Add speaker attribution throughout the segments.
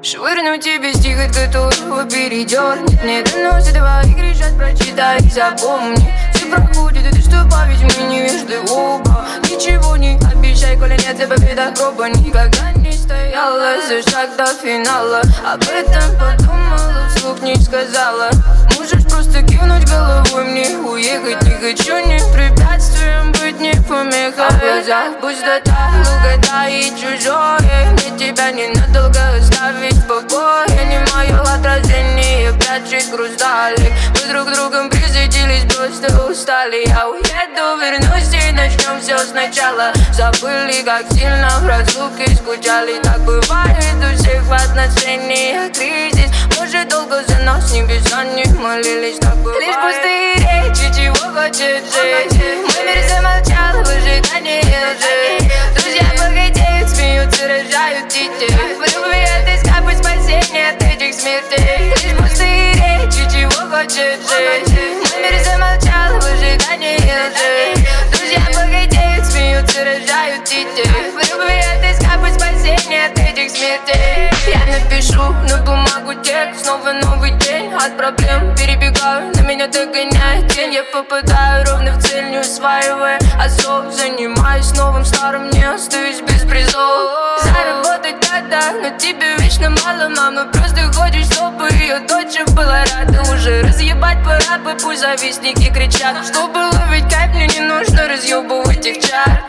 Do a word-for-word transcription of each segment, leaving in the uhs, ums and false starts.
Speaker 1: Швырну тебе стих, от которого передернет. Не доносит два и кричат: прочитай и запомни. Все проходит, и ты что, поведь мне невежды оба. Ничего не обещай, коли нет для победы проба. Никогда не стояла за шаг до финала. Об этом подумала, вслух не сказала. Можешь просто кивнуть головой мне, уехать не хочу, не препятствием быть, не помеха. А в глазах пустота, лугота и чужое. Мне тебя ненадолго оставить в покое. Не мое отражение прячет груз далек. Мы друг другом присоединились, просто устали. Я уеду, вернусь и начнем все сначала. Забыли, как сильно в разлуке скучали. Так бывает у всех в отношениях кризис. Может, долго за нас небеса не молились. Так бывает. Лишь пустые речи, чего хочет жизнь. Мой мир замолчал в ожидании лжи. Друзья богатеют, смеются, рожают детей. В любви отыскать путь спасения от этих смертей. Лишь пустые речи, чего хочет жизнь. Мой мир замолчал в ожидании лжи. Друзья богатеют, смеются, рожают детей. В любви отыскать путь спасения от этих смертей. Я напишу на бумагу текст, снова новый день. От проблем перебегаю, на меня догоняет тень. Я попадаю ровно в цель, не усваивая азов. Занимаюсь новым старым, не остаюсь без призов. Заработать надо, но тебе вечно мало, мама. Просто хочешь, чтобы ее дочь была рада. Уже разъебать пора бы, пусть завистники кричат. Чтобы ловить кайф, мне не нужно разъебывать их чарт.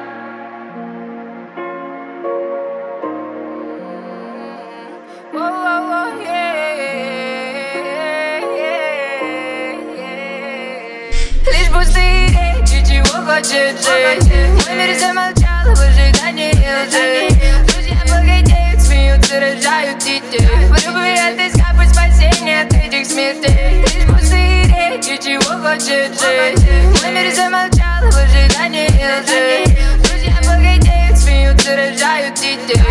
Speaker 1: Лишь пустые речи, чего хочет жизнь. Мой мир замолчал в ожидании лжи. Друзья богатеют, смеются, рожают детей. В любви отыскать путь спасения от этих смертей. Лишь пустые речи, чего хочет жизнь. Мой мир замолчал в ожидании лжи. Друзья богатеют, смеются, рожают детей.